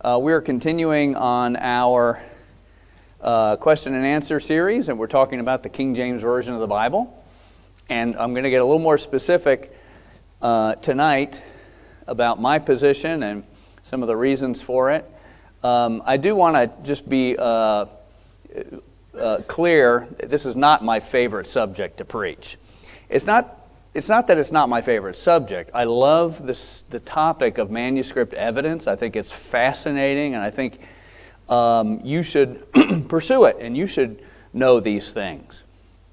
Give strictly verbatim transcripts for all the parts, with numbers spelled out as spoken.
Uh, we are continuing on our uh, question and answer series, and we're talking about the King James Version of the Bible. And I'm going to get a little more specific uh, tonight about my position and some of the reasons for it. Um, I do want to just be uh, uh, clear, this is not my favorite subject to preach. It's not It's not that it's not my favorite subject. I love this, the topic of manuscript evidence. I think it's fascinating, and I think um, you should pursue it, and you should know these things.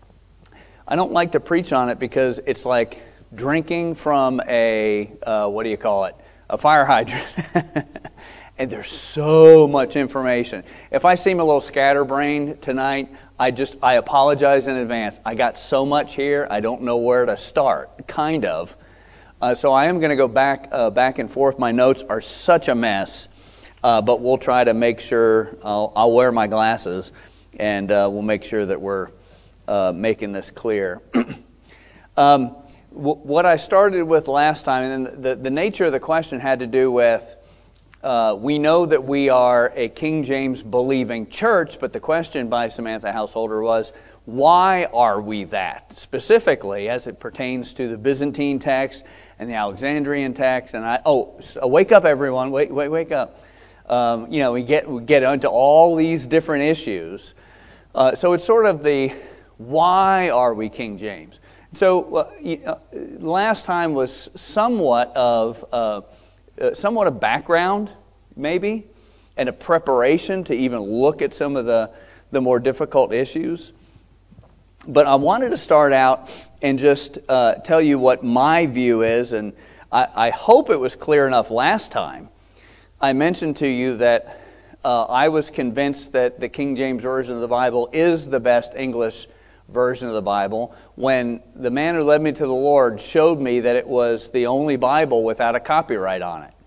I don't like to preach on it because it's like drinking from a, uh, what do you call it, a fire hydrant. And there's so much information. If I seem a little scatterbrained tonight, I just, I apologize in advance. I got so much here, I don't know where to start, kind of. Uh, so I am going to go back uh, back and forth. My notes are such a mess, uh, but we'll try to make sure, I'll, I'll wear my glasses, and uh, we'll make sure that we're uh, making this clear. um, w- what I started with last time, and the, the nature of the question had to do with, Uh, we know that we are a King James believing church, but the question by Samantha Householder was, why are we that? Specifically, as it pertains to the Byzantine text and the Alexandrian text. And I, oh, so wake up everyone, wake, wake, wake up. Um, you know, we get, we get into all these different issues. Uh, so it's sort of the, why are we King James? So uh, you know, last time was somewhat of, uh, Uh, somewhat of background, maybe, and a preparation to even look at some of the, the more difficult issues. But I wanted to start out and just uh, tell you what my view is, and I, I hope it was clear enough last time. I mentioned to you that uh, I was convinced that the King James Version of the Bible is the best English version of the Bible, when the man who led me to the Lord showed me that it was the only Bible without a copyright on it.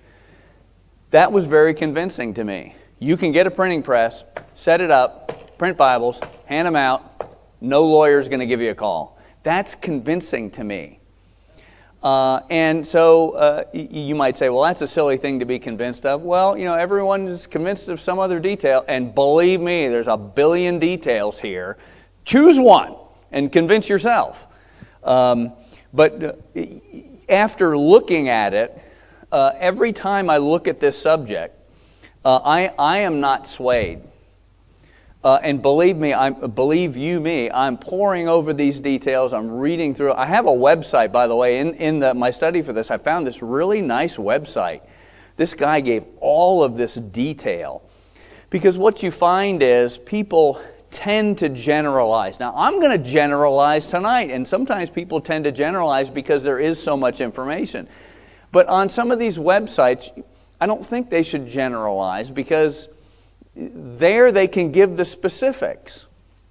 That was very convincing to me. You can get a printing press, set it up, print Bibles, hand them out, no lawyer's going to give you a call. That's convincing to me. Uh, and so uh, y- you might say, well, that's a silly thing to be convinced of. Well, you know, everyone is convinced of some other detail, and believe me, there's a billion details here. Choose one and convince yourself. Um, but after looking at it, uh, every time I look at this subject, uh, I, I am not swayed. Uh, and believe me, I believe you me, I'm poring over these details. I'm reading through. I have a website, by the way, in in the, my study for this. I found this really nice website. This guy gave all of this detail, because what you find is people tend to generalize. Now, I'm going to generalize tonight, and sometimes people tend to generalize because there is so much information. But on some of these websites, I don't think they should generalize, because there they can give the specifics.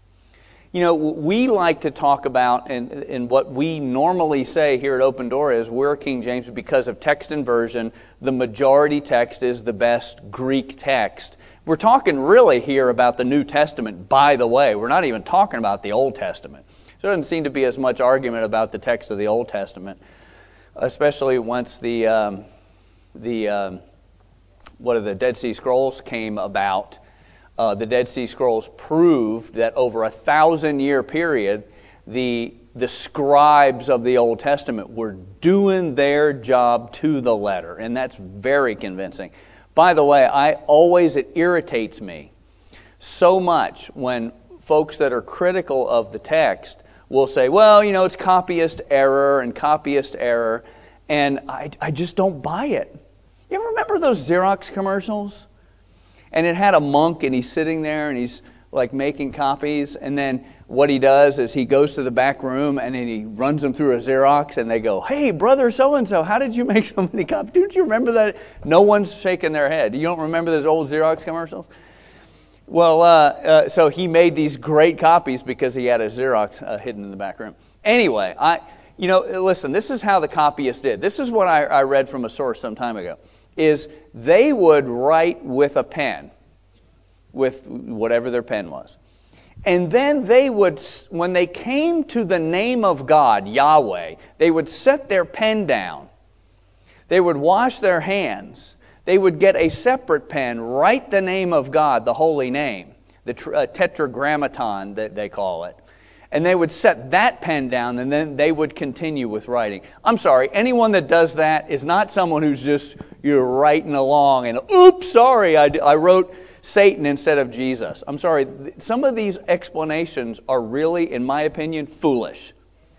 You know, we like to talk about, and, and what we normally say here at Open Door is, we're King James because of text and version. The majority text is the best Greek text. We're talking really here about the New Testament, by the way. We're not even talking about the Old Testament. So there doesn't seem to be as much argument about the text of the Old Testament, especially once the, um, the um, what are the Dead Sea Scrolls came about. Uh, the Dead Sea Scrolls proved that over a thousand-year period, the the scribes of the Old Testament were doing their job to the letter, and that's very convincing. By the way, I always, it irritates me so much when folks that are critical of the text will say, well, you know, it's copyist error and copyist error, and I, I just don't buy it. You ever remember those Xerox commercials? And it had a monk, and he's sitting there, and he's like making copies, and then what he does is he goes to the back room, and then he runs them through a Xerox, and they go, hey, brother so-and-so, how did you make so many copies? Don't you remember that? No one's shaking their head. You don't remember those old Xerox commercials? Well, uh, uh, so he made these great copies because he had a Xerox uh, hidden in the back room. Anyway, I, you know, listen, this is how the copyists did. This is what I, I read from a source some time ago, is they would write with a pen, with whatever their pen was. And then they would, when they came to the name of God, Yahweh, they would set their pen down. They would wash their hands. They would get a separate pen, write the name of God, the holy name, the uh, tetragrammaton that they call it. And they would set that pen down, and then they would continue with writing. I'm sorry, anyone that does that is not someone who's just, you're writing along and, oops, sorry, I, I wrote Satan instead of Jesus. I'm sorry, some of these explanations are really, in my opinion, foolish.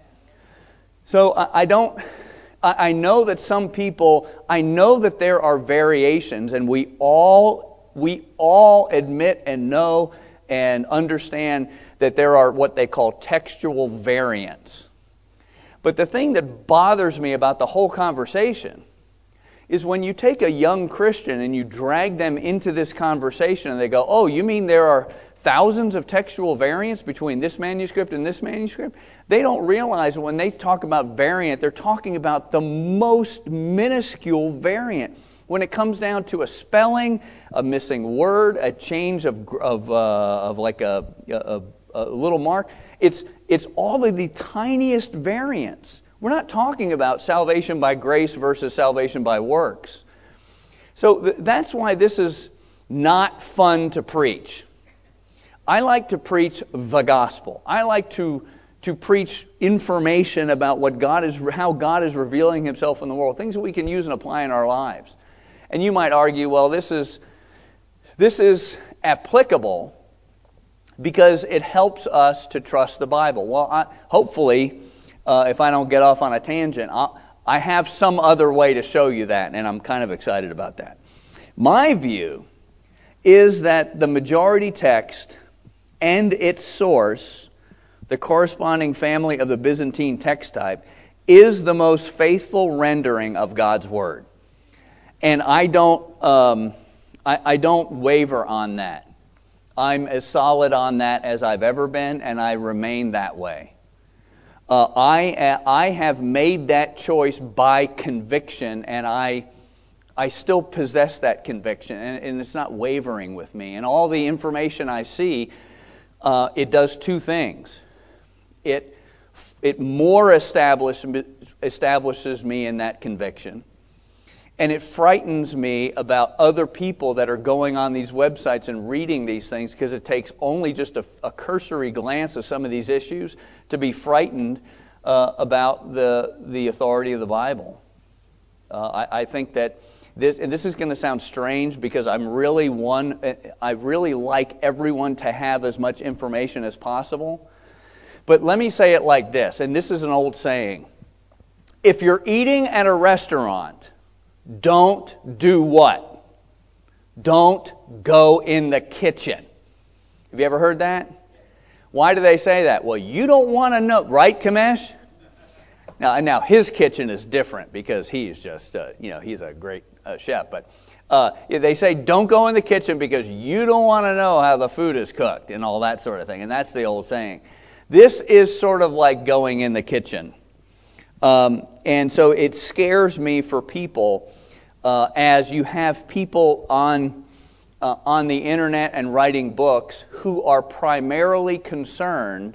So I, I don't, I, I know that some people, I know that there are variations, and we all, we all admit and know and understand that there are what they call textual variants. But the thing that bothers me about the whole conversation is when you take a young Christian and you drag them into this conversation and they go, oh, you mean there are thousands of textual variants between this manuscript and this manuscript? They don't realize when they talk about variant, they're talking about the most minuscule variant. When it comes down to a spelling, a missing word, a change of of, uh, of like a, a, a little mark, it's it's all of the tiniest variants. We're not talking about salvation by grace versus salvation by works. So th- that's why this is not fun to preach. I like to preach the gospel. I like to to preach information about what God is, how God is revealing Himself in the world, things that we can use and apply in our lives. And you might argue, well, this is this is applicable because it helps us to trust the Bible. Well, I, hopefully, uh, if I don't get off on a tangent, I'll, I have some other way to show you that, and I'm kind of excited about that. My view is that the majority text and its source, the corresponding family of the Byzantine text type, is the most faithful rendering of God's Word. And I don't, um, I, I don't waver on that. I'm as solid on that as I've ever been, and I remain that way. Uh, I I have made that choice by conviction, and I I still possess that conviction, and, and it's not wavering with me. And all the information I see, uh, it does two things. It it more establish, establishes me in that conviction. And it frightens me about other people that are going on these websites and reading these things, because it takes only just a, a cursory glance of some of these issues to be frightened uh, about the the authority of the Bible. Uh, I, I think that this, and this is going to sound strange because I'm really one, I really like everyone to have as much information as possible. But let me say it like this, and this is an old saying. If you're eating at a restaurant, don't do what? Don't go in the kitchen. Have you ever heard that? Why do they say that? Well, you don't want to know, right, Kamesh? Now, now his kitchen is different because he's just, uh, you know, he's a great uh, chef. But uh, they say don't go in the kitchen because you don't want to know how the food is cooked and all that sort of thing. And that's the old saying. This is sort of like going in the kitchen. Um, and so it scares me for people uh, as you have people on uh, on the internet and writing books who are primarily concerned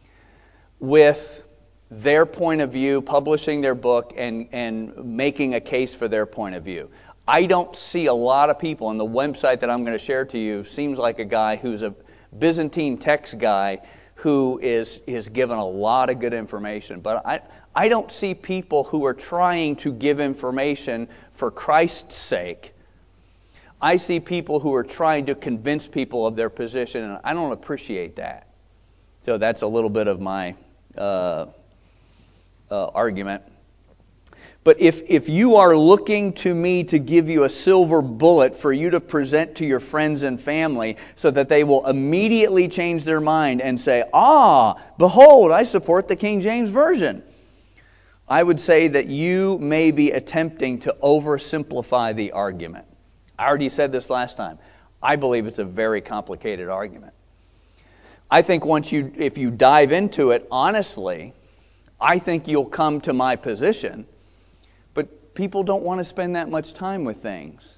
with their point of view, publishing their book, and, and making a case for their point of view. I don't see a lot of people, and the website that I'm going to share to you seems like a guy who's a Byzantine text guy who is is given a lot of good information. But I, I don't see people who are trying to give information for Christ's sake. I see people who are trying to convince people of their position, and I don't appreciate that. So that's a little bit of my uh, uh, argument. But if, if you are looking to me to give you a silver bullet for you to present to your friends and family so that they will immediately change their mind and say, ah, behold, I support the King James Version, I would say that you may be attempting to oversimplify the argument. I already said this last time. I believe it's a very complicated argument. I think once you, if you dive into it honestly, I think you'll come to my position. But people don't want to spend that much time with things.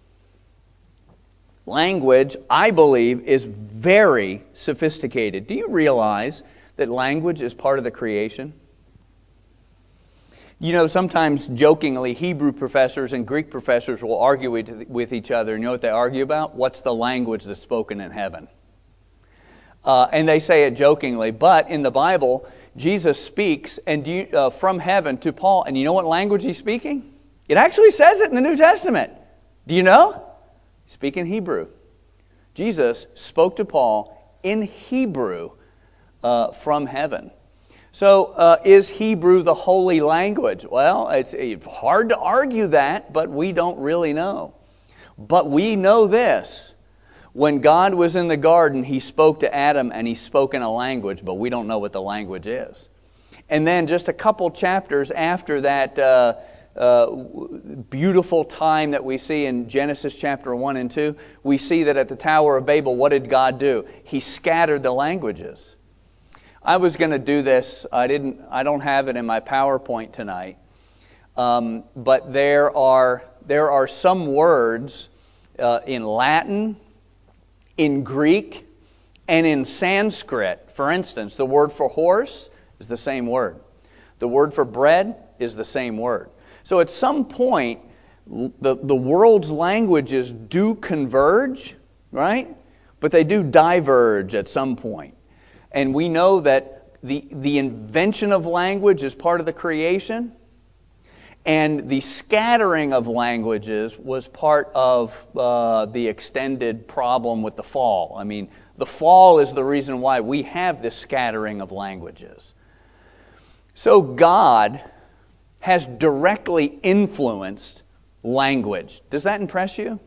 Language, I believe, is very sophisticated. Do you realize that language is part of the creation? You know, sometimes jokingly, Hebrew professors and Greek professors will argue with, with each other. And you know what they argue about? What's the language that's spoken in heaven? Uh, and they say it jokingly, but in the Bible, Jesus speaks and you, uh, from heaven to Paul, and you know what language he's speaking? It actually says it in the New Testament. Do you know? He's speaking Hebrew. Jesus spoke to Paul in Hebrew uh, from heaven. So, uh, is Hebrew the holy language? Well, it's, it's hard to argue that, but we don't really know. But we know this. When God was in the garden, He spoke to Adam and He spoke in a language, but we don't know what the language is. And then just a couple chapters after that uh, uh, beautiful time that we see in Genesis chapter one and two, we see that at the Tower of Babel, what did God do? He scattered the languages. I was going to do this. I didn't. I don't have it in my PowerPoint tonight. Um, but there are there are some words uh, in Latin, in Greek, and in Sanskrit. For instance, the word for horse is the same word. The word for bread is the same word. So at some point, the, the world's languages do converge, right? But they do diverge at some point. And we know that the, the invention of language is part of the creation, and the scattering of languages was part of uh, the extended problem with the fall. I mean, the fall is the reason why we have this scattering of languages. So God has directly influenced language. Does that impress you?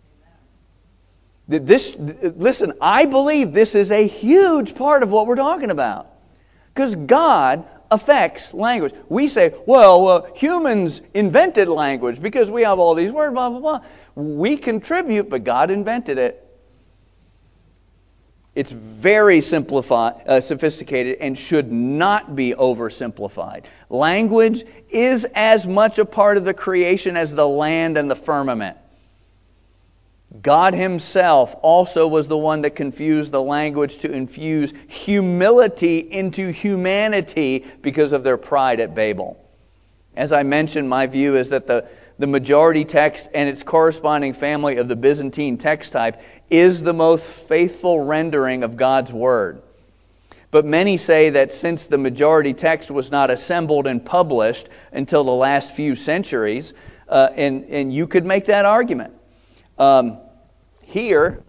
This, listen, I believe this is a huge part of what we're talking about. Because God affects language. We say, well, uh, humans invented language because we have all these words, blah, blah, blah. We contribute, but God invented it. It's very simplified, uh, sophisticated and should not be oversimplified. Language is as much a part of the creation as the land and the firmament. God Himself also was the one that confused the language to infuse humility into humanity because of their pride at Babel. As I mentioned, my view is that the, the majority text and its corresponding family of the Byzantine text type is the most faithful rendering of God's Word. But many say that since the majority text was not assembled and published until the last few centuries, uh, and, and you could make that argument. Um, here,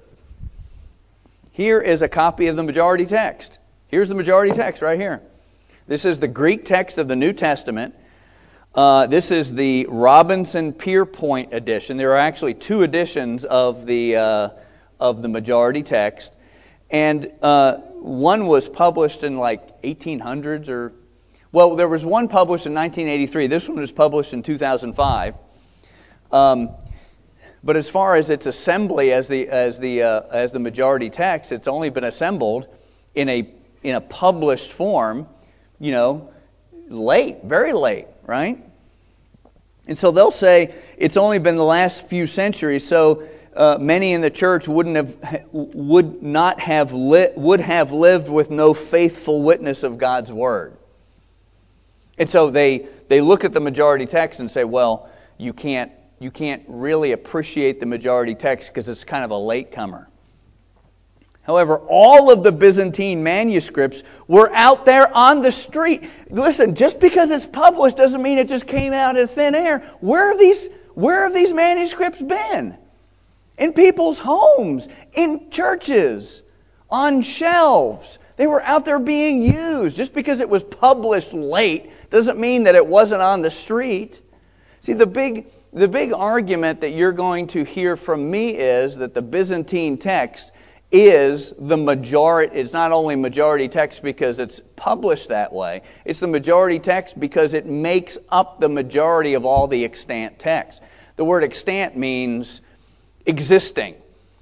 here is a copy of the majority text. Here's the majority text right here. This is the Greek text of the New Testament. Uh, this is the Robinson Pierpoint edition. There are actually two editions of the uh, of the majority text, and uh, one was published in like eighteen hundreds or well, there was one published in nineteen eighty-three. This one was published in two thousand five. Um, But as far as its assembly as the as the uh, as the majority text, it's only been assembled in a in a published form, you know, late, very late, right? And so they'll say it's only been the last few centuries. So uh, many in the church wouldn't have would not have li- would have lived with no faithful witness of God's word. And so they they look at the majority text and say, well, you can't. You can't really appreciate the majority text because it's kind of a latecomer. However, all of the Byzantine manuscripts were out there on the street. Listen, just because it's published doesn't mean it just came out of thin air. Where have these, where have these manuscripts been? In people's homes, in churches, on shelves. They were out there being used. Just because it was published late doesn't mean that it wasn't on the street. See, the big... The big argument that you're going to hear from me is that the Byzantine text is the majority. It's not only majority text because it's published that way. It's the majority text because it makes up the majority of all the extant text. The word extant means existing.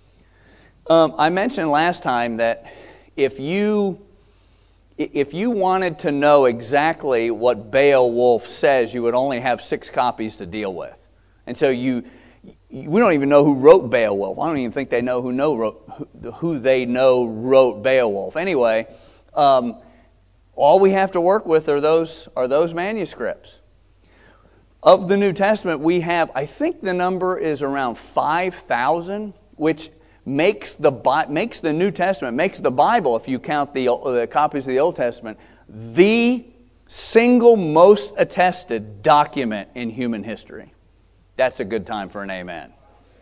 Um, I mentioned last time that if you if you wanted to know exactly what Beowulf says, you would only have six copies to deal with. And so you, we don't even know who wrote Beowulf. I don't even think they know who know wrote, who, who they know wrote Beowulf. Anyway, um, all we have to work with are those are those manuscripts. Of the New Testament, we have, I think the number is around five thousand, which makes the makes the New Testament, makes the Bible, if you count the, the copies of the Old Testament, the single most attested document in human history. That's a good time for an amen.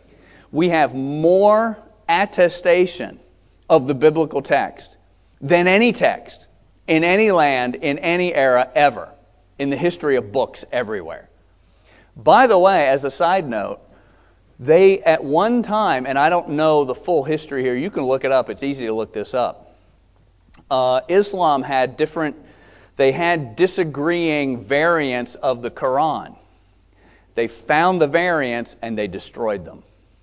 We have more attestation of the biblical text than any text in any land, in any era, ever, in the history of books everywhere. By the way, as a side note, they at one time, and I don't know the full history here, you can look it up, it's easy to look this up. Uh, Islam had different, they had disagreeing variants of the Quran. They found the variants and they destroyed them.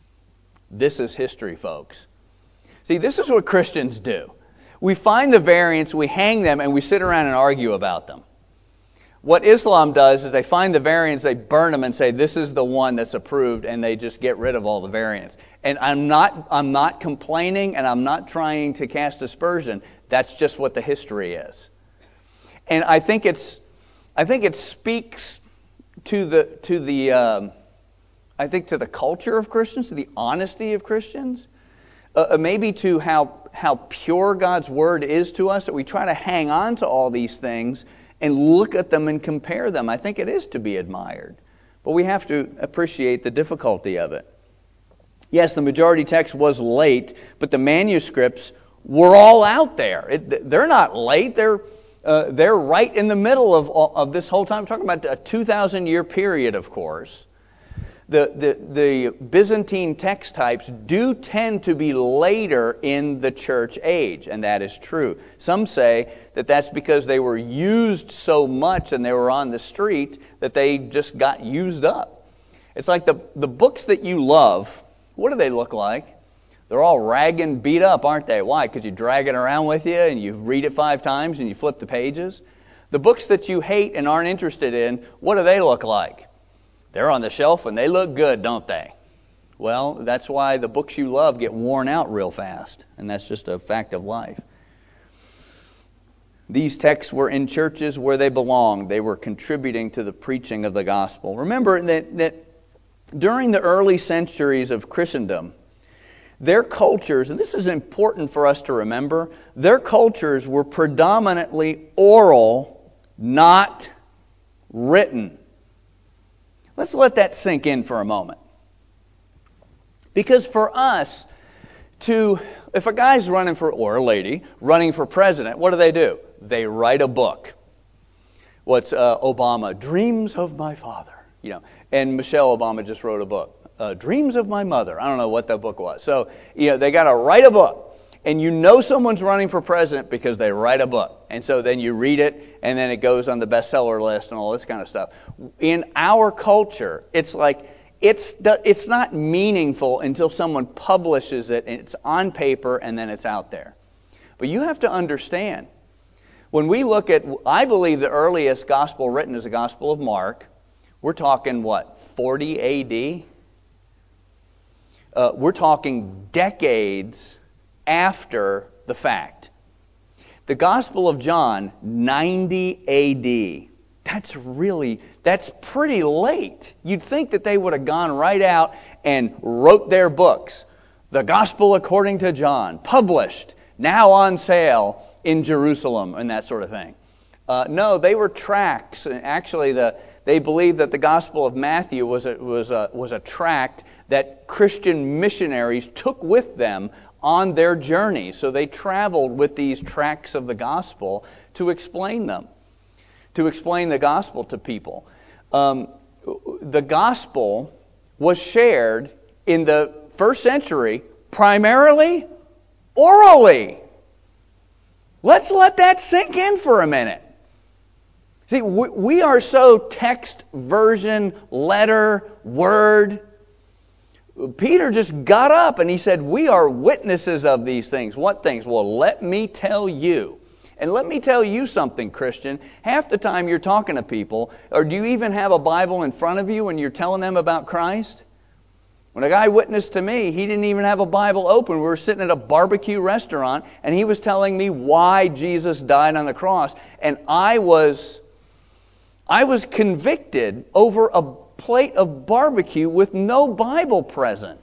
This is history, folks. See, this is what Christians do. We find the variants, we hang them, and we sit around and argue about them. What Islam does is they find the variants, they burn them and say, this is the one that's approved, and they just get rid of all the variants. And I'm not, I'm not complaining, and I'm not trying to cast aspersion. That's just what the history is. And I think it's, I think it speaks to the, to the, um, I think to the culture of Christians, to the honesty of Christians, uh, maybe to how how pure God's Word is to us, that we try to hang on to all these things and look at them and compare them. I think it is to be admired. But we have to appreciate the difficulty of it. Yes, the majority text was late, but the manuscripts were all out there. It, they're not late. They're uh, they're right in the middle of of this whole time. I'm talking about a two thousand year period, of course. The, the, the Byzantine text types do tend to be later in the church age, and that is true. Some say that that's because they were used so much and they were on the street that they just got used up. It's like the, the books that you love, what do they look like? They're all ragged and beat up, aren't they? Why? Because you drag it around with you and you read it five times and you flip the pages. The books that you hate and aren't interested in, what do they look like? They're on the shelf and they look good, don't they? Well, that's why the books you love get worn out real fast. And that's just a fact of life. These texts were in churches where they belonged. They were contributing to the preaching of the gospel. Remember that, that during the early centuries of Christendom, their cultures, and this is important for us to remember, their cultures were predominantly oral, not written. Let's let that sink in for a moment. Because for us to, if a guy's running for, or a lady, running for president, what do they do? They write a book. What's uh, Obama? Dreams of My Father. You know, and Michelle Obama just wrote a book. Uh, Dreams of My Mother. I don't know what that book was. So, you know, they got to write a book. And you know someone's running for president because they write a book. And so then you read it, and then it goes on the bestseller list and all this kind of stuff. In our culture, it's like, it's it's not meaningful until someone publishes it, and it's on paper, and then it's out there. But you have to understand, when we look at, I believe the earliest gospel written is the Gospel of Mark. We're talking, what, forty A D? Uh, we're talking decades after the fact. The Gospel of John, ninety A D. That's really, that's pretty late. You'd think that they would have gone right out and wrote their books. The Gospel according to John, published, now on sale in Jerusalem, and that sort of thing. Uh, no, they were tracts. Actually, the, they believed that the Gospel of Matthew was a, was a, was a tract that Christian missionaries took with them on their journey. So they traveled with these tracts of the gospel to explain them, to explain the gospel to people. Um, the gospel was shared in the first century primarily orally. Let's let that sink in for a minute. See, we, we are so text, version, letter, word. Peter just got up and he said, we are witnesses of these things. What things? Well, let me tell you. And let me tell you something, Christian. Half the time you're talking to people, or do you even have a Bible in front of you when you're telling them about Christ? When a guy witnessed to me, he didn't even have a Bible open. We were sitting at a barbecue restaurant, and he was telling me why Jesus died on the cross. And I was, I was convicted over a plate of barbecue with no Bible present.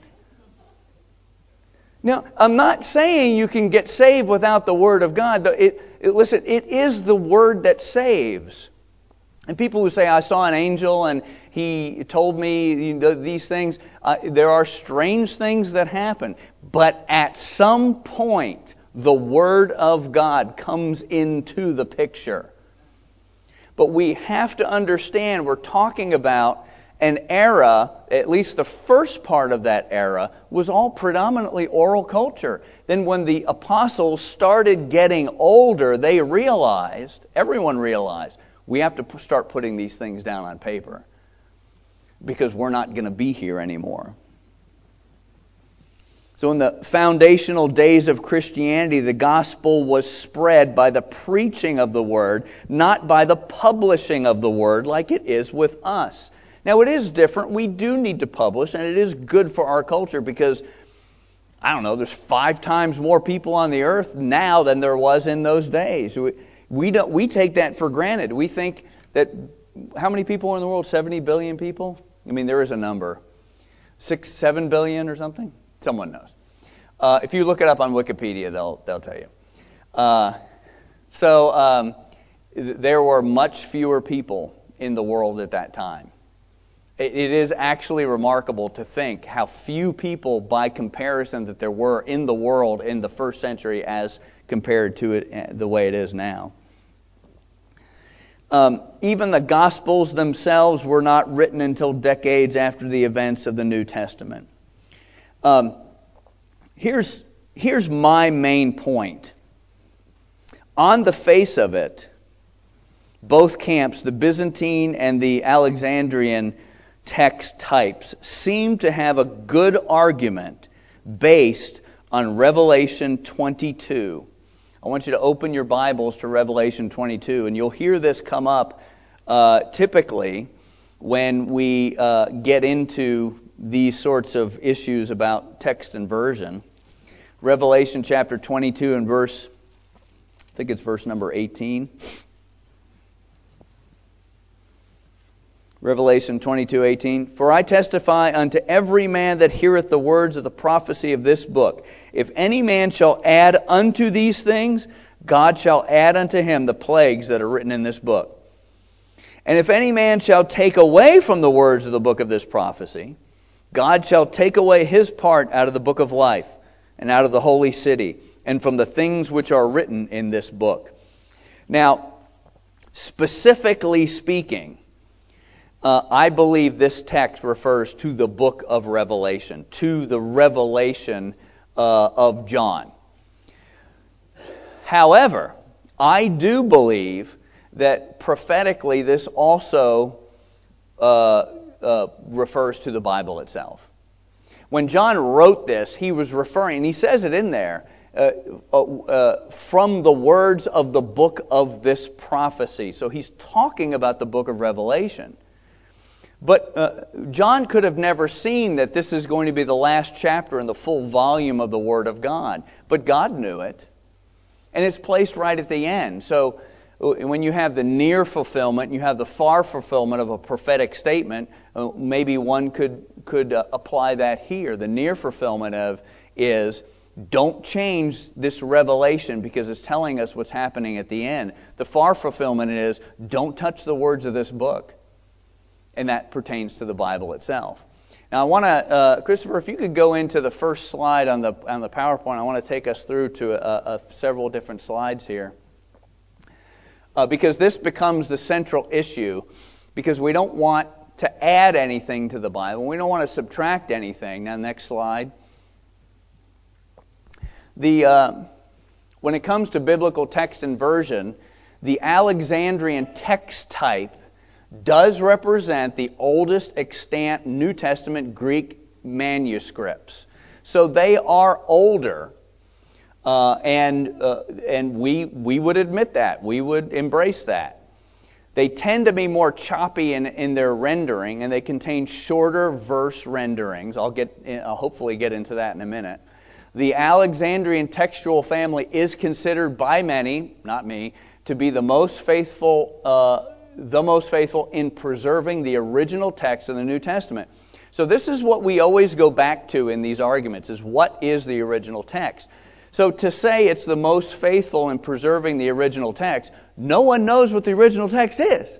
Now, I'm not saying you can get saved without the Word of God. It, it, listen, it is the Word that saves. And people who say, I saw an angel and he told me you know, these things, uh, there are strange things that happen. But at some point, the Word of God comes into the picture. But we have to understand we're talking about an era, at least the first part of that era, was all predominantly oral culture. Then when the apostles started getting older, they realized, everyone realized, we have to start putting these things down on paper because we're not going to be here anymore. So in the foundational days of Christianity, the gospel was spread by the preaching of the Word, not by the publishing of the Word like it is with us. Now, it is different. We do need to publish, and it is good for our culture because, I don't know, there's five times more people on the earth now than there was in those days. We, we, don't, we take that for granted. We think that, how many people are in the world? seventy billion people? I mean, there is a number. Six, seven billion or something? Someone knows. Uh, if you look it up on Wikipedia, they'll, they'll tell you. Uh, so, um, there were much fewer people in the world at that time. It is actually remarkable to think how few people, by comparison, that there were in the world in the first century as compared to it the way it is now. Um, even the Gospels themselves were not written until decades after the events of the New Testament. Um, here's, here's my main point. On the face of it, both camps, the Byzantine and the Alexandrian text types, seem to have a good argument based on Revelation twenty-two. I want you to open your Bibles to Revelation twenty-two, and you'll hear this come up uh, typically when we uh, get into these sorts of issues about text inversion. Revelation chapter twenty-two and verse, I think it's verse number eighteen. Revelation twenty-two eighteen. For I testify unto every man that heareth the words of the prophecy of this book. If any man shall add unto these things, God shall add unto him the plagues that are written in this book. And if any man shall take away from the words of the book of this prophecy, God shall take away his part out of the book of life, and out of the holy city, and from the things which are written in this book. Now, specifically speaking, Uh, I believe this text refers to the book of Revelation, to the revelation uh, of John. However, I do believe that prophetically this also uh, uh, refers to the Bible itself. When John wrote this, he was referring, and he says it in there, uh, uh, from the words of the book of this prophecy. So he's talking about the book of Revelation. But uh, John could have never seen that this is going to be the last chapter in the full volume of the Word of God. But God knew it. And it's placed right at the end. So when you have the near fulfillment, you have the far fulfillment of a prophetic statement, uh, maybe one could, could uh, apply that here. The near fulfillment of is, don't change this revelation because it's telling us what's happening at the end. The far fulfillment is, don't touch the words of this book. And that pertains to the Bible itself. Now, I want to, uh, Christopher, if you could go into the first slide on the on the PowerPoint, I want to take us through to a, a several different slides here, uh, because this becomes the central issue. Because we don't want to add anything to the Bible, we don't want to subtract anything. Now, next slide. The uh, when it comes to biblical text inversion, the Alexandrian text type does represent the oldest extant New Testament Greek manuscripts. So they are older, uh, and uh, and we we would admit that. We would embrace that. They tend to be more choppy in, in their rendering, and they contain shorter verse renderings. I'll get I'll hopefully get into that in a minute. The Alexandrian textual family is considered by many, not me, to be the most faithful uh the most faithful in preserving the original text of the New Testament. So this is what we always go back to in these arguments, is what is the original text? So to say it's the most faithful in preserving the original text, no one knows what the original text is.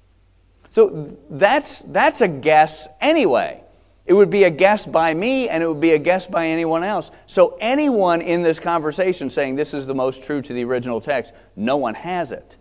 So that's that's a guess anyway. It would be a guess by me, and it would be a guess by anyone else. So anyone in this conversation saying this is the most true to the original text, no one has it.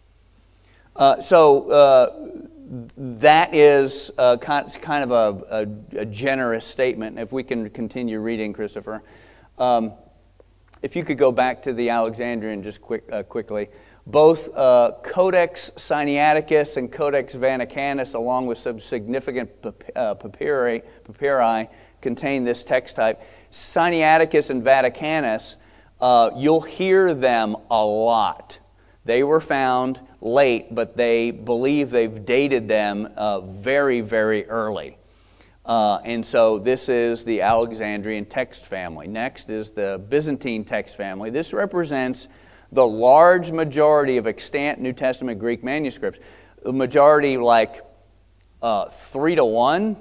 Uh, so uh, that is uh, kind of a, a, a generous statement. If we can continue reading, Christopher. Um, if you could go back to the Alexandrian just quick, uh, quickly. Both uh, Codex Sinaiticus and Codex Vaticanus, along with some significant uh, papyri, papyri, contain this text type. Sinaiticus and Vaticanus, uh, you'll hear them a lot. They were found late, but they believe they've dated them uh, very, very early. Uh, and so this is the Alexandrian text family. Next is the Byzantine text family. This represents the large majority of extant New Testament Greek manuscripts. The majority, like uh, three to one.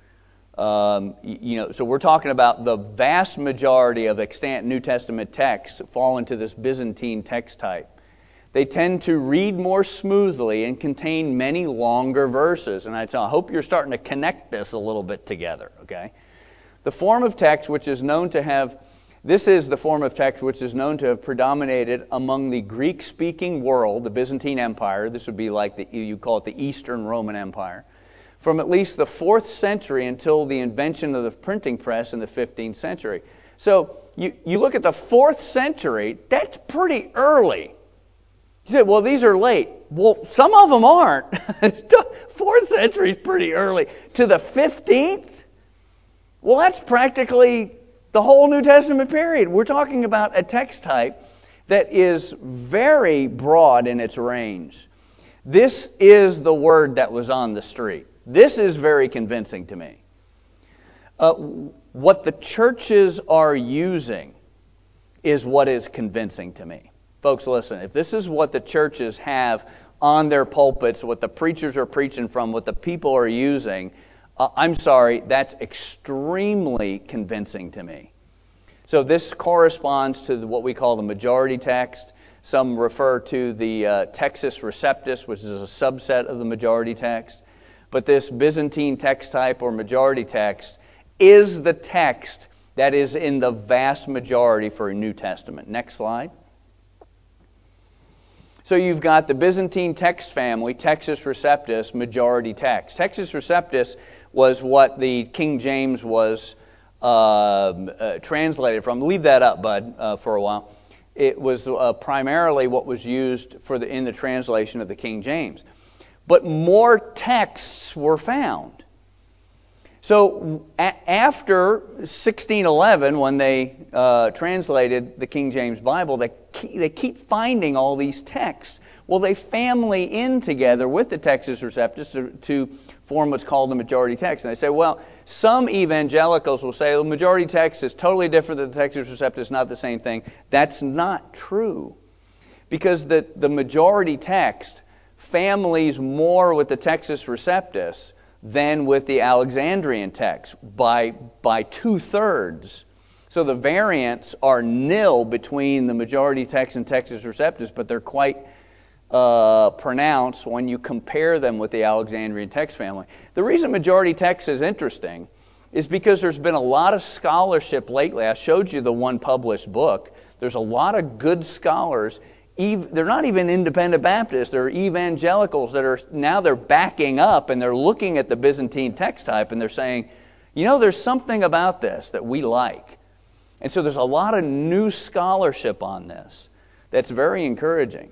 Um, you know, so we're talking about the vast majority of extant New Testament texts fall into this Byzantine text type. They tend to read more smoothly and contain many longer verses. And I hope you're starting to connect this a little bit together, okay? The form of text which is known to have, this is the form of text which is known to have predominated among the Greek-speaking world, the Byzantine Empire. This would be like, the you call it the Eastern Roman Empire. From at least the fourth century until the invention of the printing press in the fifteenth century. So you, you look at the fourth century, that's pretty early. You say, well, these are late. Well, some of them aren't. Fourth century is pretty early. To the fifteenth? Well, that's practically the whole New Testament period. We're talking about a text type that is very broad in its range. This is the word that was on the street. This is very convincing to me. Uh, what the churches are using is what is convincing to me. Folks, listen, if this is what the churches have on their pulpits, what the preachers are preaching from, what the people are using, uh, I'm sorry, that's extremely convincing to me. So this corresponds to what we call the majority text. Some refer to the uh, Textus Receptus, which is a subset of the majority text. But this Byzantine text type or majority text is the text that is in the vast majority for a New Testament. Next slide. So you've got the Byzantine text family, Textus Receptus, majority text. Textus Receptus was what the King James was uh, uh, translated from. Leave that up, bud, uh, for a while. It was uh, primarily what was used for the in the translation of the King James. But more texts were found. So a- after sixteen eleven, when they uh, translated the King James Bible, they keep, they keep finding all these texts. Well, they family in together with the Textus Receptus to, to form what's called the majority text. And they say, well, some evangelicals will say the majority text is totally different than the Textus Receptus, not the same thing. That's not true. Because the, the majority text families more with the Textus Receptus than with the Alexandrian text by, by two-thirds. So the variants are nil between the majority text and Textus Receptus, but they're quite uh, pronounced when you compare them with the Alexandrian text family. The reason majority text is interesting is because there's been a lot of scholarship lately. I showed you the one published book. There's a lot of good scholars. They're not even independent Baptists. They're evangelicals that are now they're backing up and they're looking at the Byzantine text type and they're saying, you know, there's something about this that we like. And so there's a lot of new scholarship on this that's very encouraging.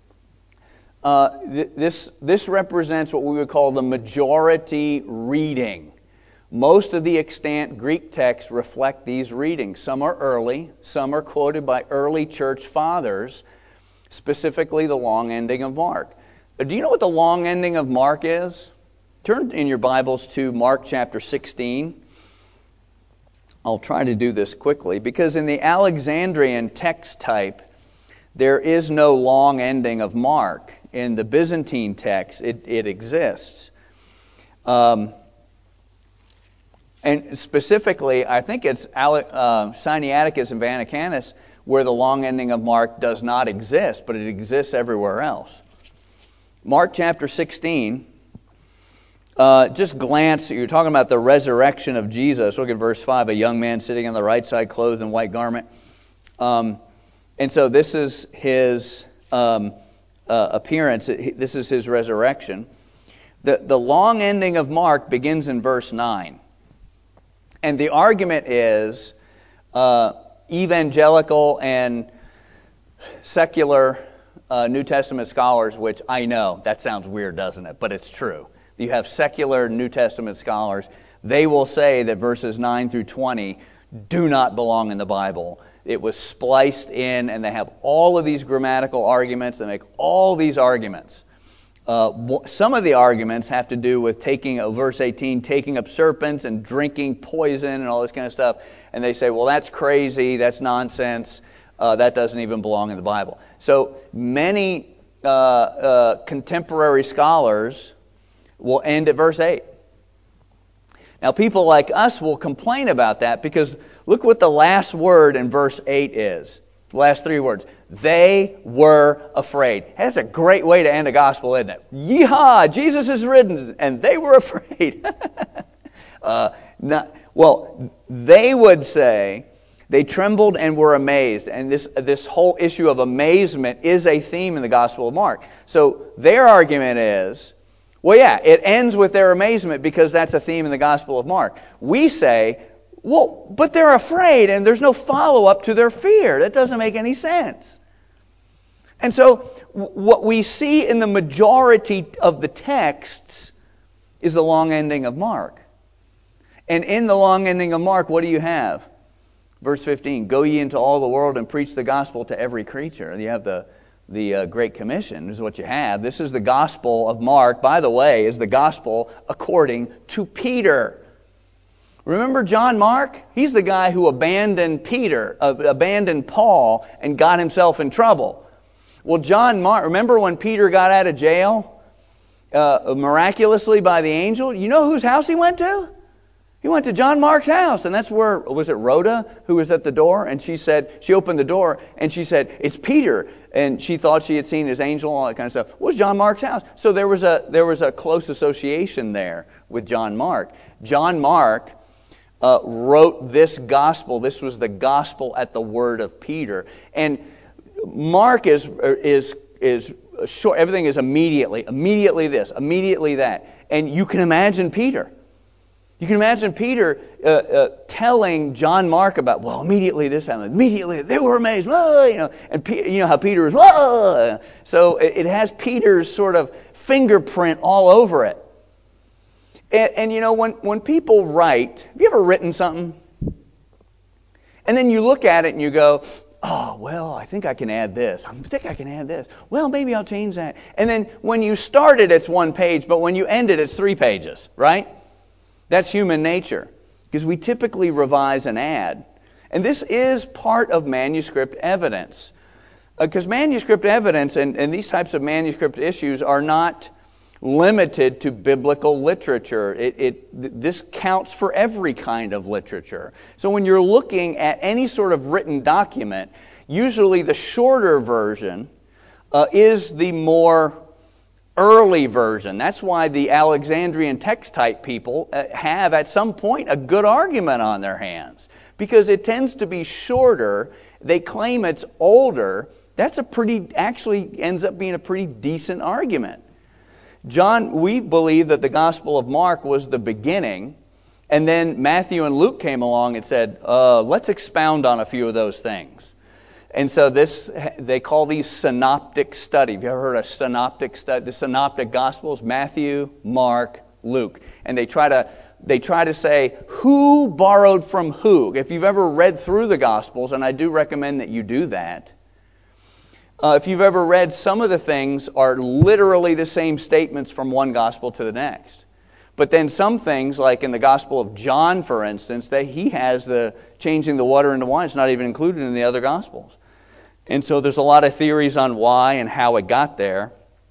Uh, th- this, this represents what we would call the majority reading. Most of the extant Greek texts reflect these readings. Some are early, some are quoted by early church fathers, specifically the long ending of Mark. Do you know what the long ending of Mark is? Turn in your Bibles to Mark chapter sixteen. I'll try to do this quickly because in the Alexandrian text type, there is no long ending of Mark. in the Byzantine text, it, it exists. Um, and specifically, I think it's uh, Sinaiticus and Vaticanus where the long ending of Mark does not exist, but it exists everywhere else. Mark chapter sixteen, uh, just glance, you're talking about the resurrection of Jesus. Look at verse five, a young man sitting on the right side, clothed in white garment. Um, and so this is his um, uh, appearance. This is his resurrection. The, the long ending of Mark begins in verse nine. And the argument is uh, evangelical and secular uh, New Testament scholars, which I know, that sounds weird, doesn't it? But it's true. You have secular New Testament scholars. They will say that verses nine through twenty do not belong in the Bible. It was spliced in, and they have all of these grammatical arguments. They make all these arguments. Uh, some of the arguments have to do with taking, uh, verse eighteen, taking up serpents and drinking poison and all this kind of stuff. And they say, well, that's crazy, that's nonsense, uh, that doesn't even belong in the Bible. So many uh, uh, contemporary scholars will end at verse eight. Now, people like us will complain about that because look what the last word in verse eight is. The last three words. They were afraid. That's a great way to end a gospel, isn't it? Yeehaw! Jesus is risen, and they were afraid. uh, not, well, they would say they trembled and were amazed. And this, this whole issue of amazement is a theme in the Gospel of Mark. So their argument is, well, yeah, it ends with their amazement because that's a theme in the Gospel of Mark. We say, well, but they're afraid and there's no follow-up to their fear. That doesn't make any sense. And so what we see in the majority of the texts is the long ending of Mark. And in the long ending of Mark, what do you have? Verse fifteen, go ye into all the world and preach the gospel to every creature. You have the The uh, Great Commission is what you have. This is the Gospel of Mark, by the way, is the Gospel according to Peter. Remember John Mark? He's the guy who abandoned Peter, uh, abandoned Paul, and got himself in trouble. Well, John Mark, remember when Peter got out of jail uh, miraculously by the angel? You know whose house he went to? He went to John Mark's house, and that's where, was it Rhoda who was at the door? And she said, she opened the door, and she said, it's Peter. And she thought she had seen his angel, all that kind of stuff. It was John Mark's house. So there was a there was a close association there with John Mark. John Mark uh, wrote this gospel. This was the gospel at the word of Peter. And Mark is is is short. Everything is immediately, immediately this, immediately that. And you can imagine Peter. You can imagine Peter uh, uh, telling John Mark about, well, immediately this happened, immediately they were amazed, whoa, you know, and Pe- you know how Peter is, whoa. So it, it has Peter's sort of fingerprint all over it. And, and you know, when, when people write, have you ever written something? And then you look at it and you go, oh, well, I think I can add this. I think I can add this. Well, maybe I'll change that. And then when you start it, it's one page, but when you end it, it's three pages, right? That's human nature, because we typically revise and add. And this is part of manuscript evidence. Because uh, manuscript evidence and, and these types of manuscript issues are not limited to biblical literature. It, it, this counts for every kind of literature. So when you're looking at any sort of written document, usually the shorter version uh, is the more early version. That's why the Alexandrian text type people have at some point a good argument on their hands, because it tends to be shorter. They claim it's older. That's a pretty, actually ends up being a pretty decent argument. John, we believe that the Gospel of Mark was the beginning, and then Matthew and Luke came along and said, uh, let's expound on a few of those things. And so this, they call these synoptic study. Have you ever heard of synoptic study? The synoptic Gospels, Matthew, Mark, Luke. And they try to they try to say who borrowed from who. If you've ever read through the Gospels, and I do recommend that you do that, uh, if you've ever read, some of the things are literally the same statements from one Gospel to the next. But then some things, like in the Gospel of John, for instance, that he has the changing the water into wine. It's not even included in the other Gospels. And so there's a lot of theories on why and how it got there.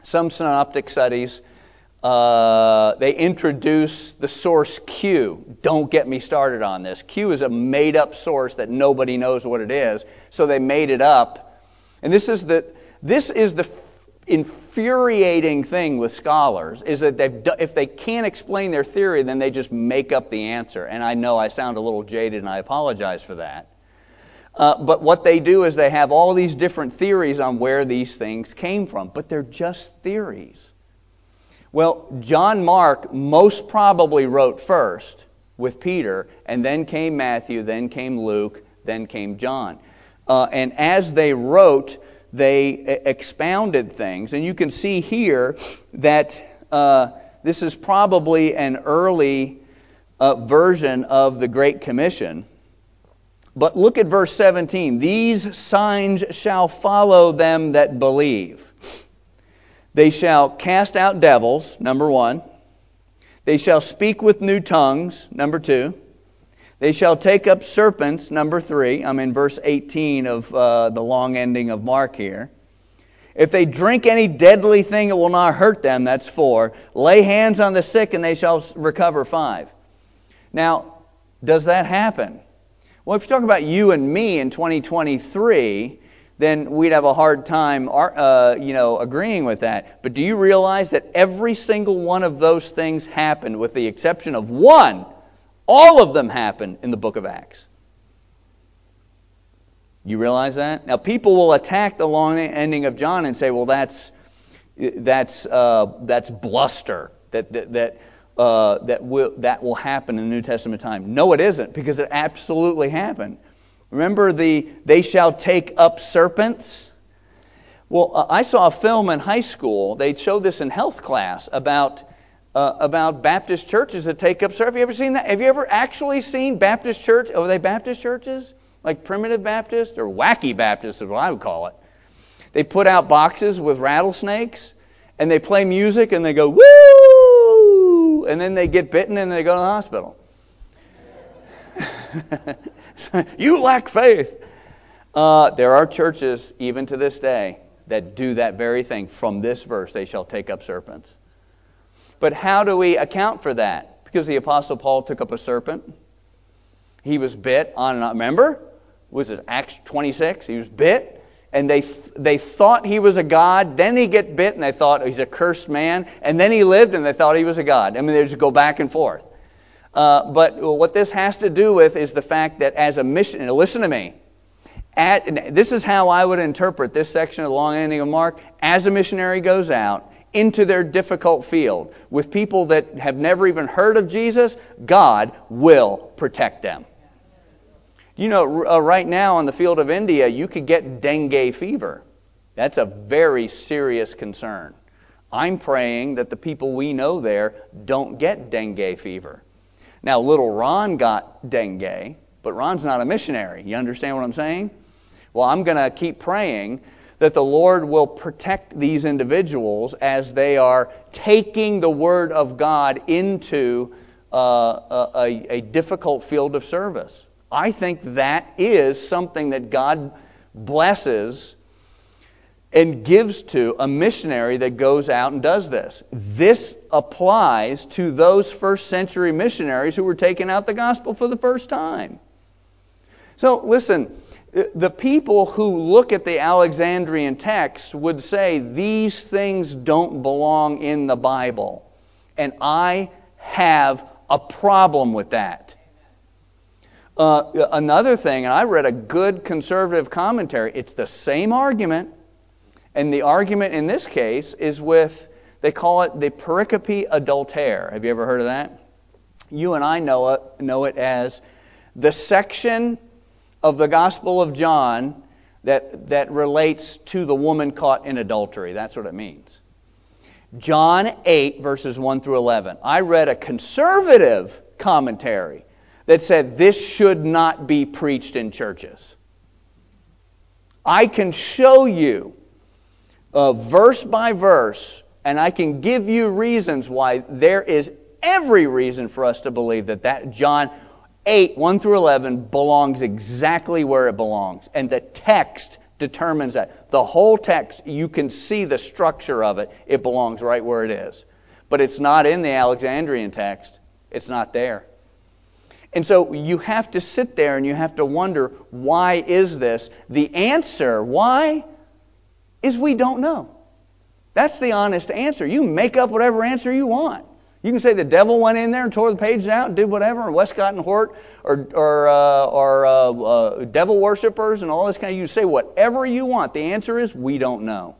some synoptic studies, uh, they introduce the source Q. Don't get me started on this. Q is a made-up source that nobody knows what it is, so they made it up. And this is the this is the f- infuriating thing with scholars, is that they've do- if they can't explain their theory, then they just make up the answer. And I know I sound a little jaded, and I apologize for that. Uh, but what they do is they have all these different theories on where these things came from, but they're just theories. Well, John Mark most probably wrote first with Peter, and then came Matthew, then came Luke, then came John. Uh, and as they wrote, they expounded things. And you can see here that uh, this is probably an early uh, version of the Great Commission. But look at verse seventeen. These signs shall follow them that believe. They shall cast out devils, number one. They shall speak with new tongues, number two. They shall take up serpents, number three. I'm in verse eighteen of uh, the long ending of Mark here. If they drink any deadly thing, it will not hurt them, that's four. Lay hands on the sick and they shall recover, five. Now, does that happen? Well, if you talk about you and me in twenty twenty-three, then we'd have a hard time uh, you know, agreeing with that. But do you realize that every single one of those things happened, with the exception of one? All of them happened in the book of Acts. You realize that? Now, people will attack the long ending of John and say, well, that's that's uh, that's bluster, that that that uh, that will that will happen in the New Testament time. No, it isn't, because it absolutely happened. Remember the they shall take up serpents? Well, I saw a film in high school. They showed this in health class about uh, about Baptist churches that take up serpents. Have you ever seen that? Have you ever actually seen Baptist church? Oh, are they Baptist churches? Like primitive Baptist or wacky Baptist is what I would call it. They put out boxes with rattlesnakes and they play music and they go, woo! And then they get bitten and they go to the hospital. You lack faith. Uh, there are churches, even to this day, that do that very thing. From this verse, they shall take up serpents. But how do we account for that? Because the Apostle Paul took up a serpent. He was bit on and on. Remember? Was it Acts twenty-six? He was bit, and they they thought he was a god. Then he get bit, and they thought he's a cursed man. And then he lived, and they thought he was a god. I mean, they just go back and forth. Uh, but what this has to do with is the fact that as a mission, listen to me, at, this is how I would interpret this section of the long ending of Mark. As a missionary goes out into their difficult field with people that have never even heard of Jesus, God will protect them. You know, uh, right now on the field of India, you could get dengue fever. That's a very serious concern. I'm praying that the people we know there don't get dengue fever. Now, little Ron got dengue, but Ron's not a missionary. You understand what I'm saying? Well, I'm going to keep praying that the Lord will protect these individuals as they are taking the Word of God into uh, a, a difficult field of service. I think that is something that God blesses and gives to a missionary that goes out and does this. This applies to those first century missionaries who were taking out the gospel for the first time. So listen, the people who look at the Alexandrian text would say these things don't belong in the Bible. And I have a problem with that. Uh, another thing, and I read a good conservative commentary, it's the same argument. And the argument in this case is with, they call it the pericope adultère. Have you ever heard of that? You and I know it, know it as the section of the Gospel of John that, that relates to the woman caught in adultery. That's what it means. John eight, verses one through eleven. I read a conservative commentary that said this should not be preached in churches. I can show you Uh, verse by verse, and I can give you reasons why there is every reason for us to believe that, that John eight, one through eleven belongs exactly where it belongs. And the text determines that. The whole text, you can see the structure of it. It belongs right where it is. But it's not in the Alexandrian text. It's not there. And so you have to sit there and you have to wonder, why is this? The answer, why, is we don't know. That's the honest answer. You make up whatever answer you want. You can say the devil went in there and tore the pages out and did whatever, or Westcott and Hort, or or, uh, or uh, uh, devil worshippers and all this kind of. You say whatever you want. The answer is we don't know.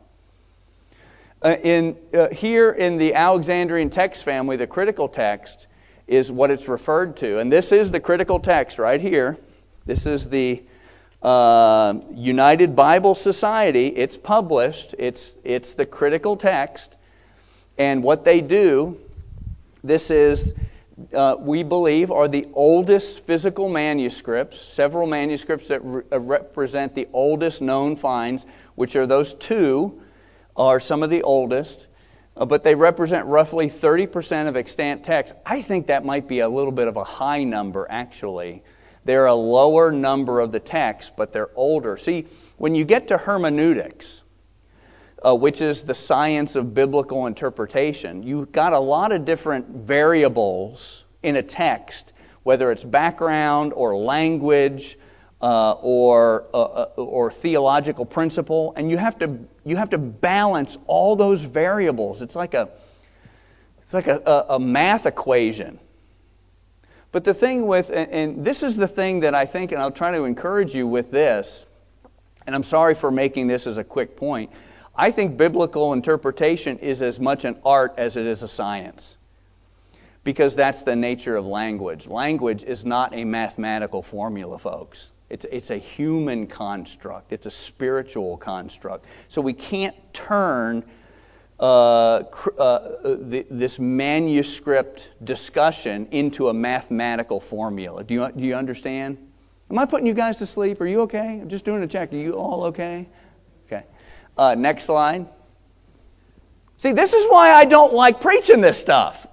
Uh, in uh, here in the Alexandrian text family, the critical text is what it's referred to, and this is the critical text right here. This is the uh, United Bible Society. It's published. It's it's the critical text, and what they do. This is, uh, we believe, are the oldest physical manuscripts, several manuscripts that re- uh, represent the oldest known finds, which are those two, are some of the oldest, uh, but they represent roughly thirty percent of extant text. I think that might be a little bit of a high number, actually. They're a lower number of the text, but they're older. See, when you get to hermeneutics, Uh, which is the science of biblical interpretation, you've got a lot of different variables in a text, whether it's background or language uh, or uh, or theological principle, and you have to you have to balance all those variables. It's like a it's like a, a, a math equation. But the thing with and, and this is the thing that I think, and I'll try to encourage you with this, and I'm sorry for making this as a quick point. I think biblical interpretation is as much an art as it is a science, because that's the nature of language. Language is not a mathematical formula, folks. It's, it's a human construct. It's a spiritual construct. So we can't turn uh, cr- uh, the, this manuscript discussion into a mathematical formula. Do you, do you understand? Am I putting you guys to sleep? Are you okay? I'm just doing a check. Are you all okay? Okay. Uh, next slide. See, this is why I don't like preaching this stuff.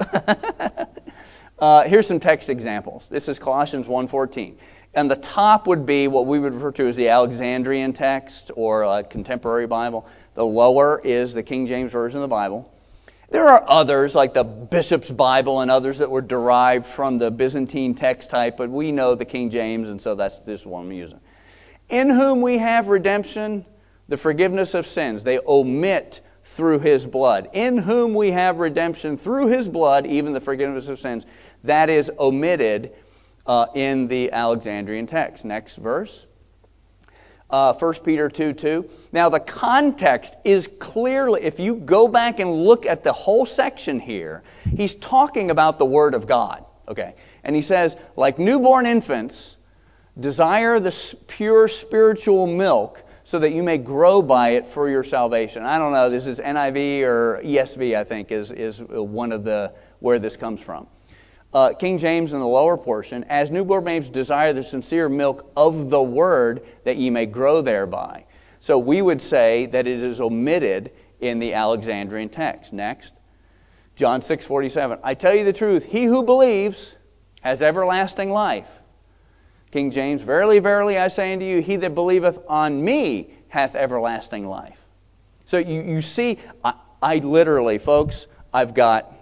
uh, here's some text examples. This is Colossians one fourteen. And the top would be what we would refer to as the Alexandrian text or a contemporary Bible. The lower is the King James Version of the Bible. There are others, like the Bishop's Bible and others that were derived from the Byzantine text type, but we know the King James, and so that's this one I'm using. In whom we have redemption, the forgiveness of sins. They omit through His blood. In whom we have redemption through His blood, even the forgiveness of sins. That is omitted uh, in the Alexandrian text. Next verse. Uh, First Peter two two. Now the context is clearly, if you go back and look at the whole section here, he's talking about the Word of God. Okay, and he says, like newborn infants, desire the pure spiritual milk, so that you may grow by it for your salvation. I don't know, this is N I V or E S V, I think, is, is one of the, where this comes from. Uh, King James in the lower portion, as newborn babes desire the sincere milk of the word, that ye may grow thereby. So we would say that it is omitted in the Alexandrian text. Next, John six forty-seven. I tell you the truth, he who believes has everlasting life. King James, verily, verily, I say unto you, he that believeth on me hath everlasting life. So you, you see, I, I literally, folks, I've got,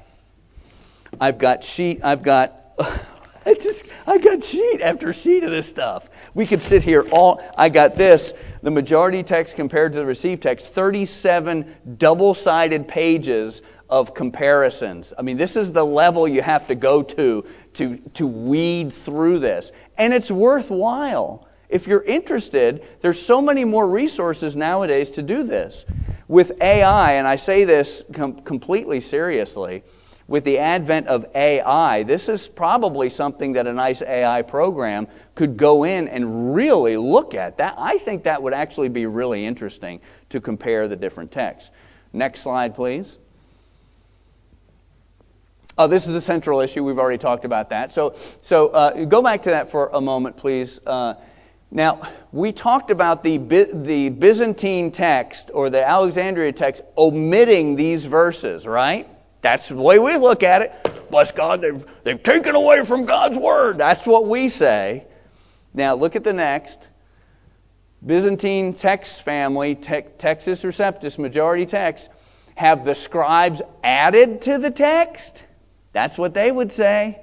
I've got sheet, I've got, I just, I got sheet after sheet of this stuff. We could sit here all, I got this, the majority text compared to the received text, thirty-seven double-sided pages of comparisons. I mean, this is the level you have to go to to to weed through this. And it's worthwhile. If you're interested, there's so many more resources nowadays to do this. With A I, and I say this com- completely seriously, with the advent of A I, this is probably something that a nice A I program could go in and really look at. That I think that would actually be really interesting to compare the different texts. Next slide, please. Oh, this is a central issue. We've already talked about that. So, so uh, go back to that for a moment, please. Uh, now, we talked about the the Byzantine text or the Alexandria text omitting these verses, right? That's the way we look at it. Bless God, they've they've taken away from God's word. That's what we say. Now, look at the next. Byzantine text family, te- Textus Receptus, majority text, have the scribes added to the text? That's what they would say.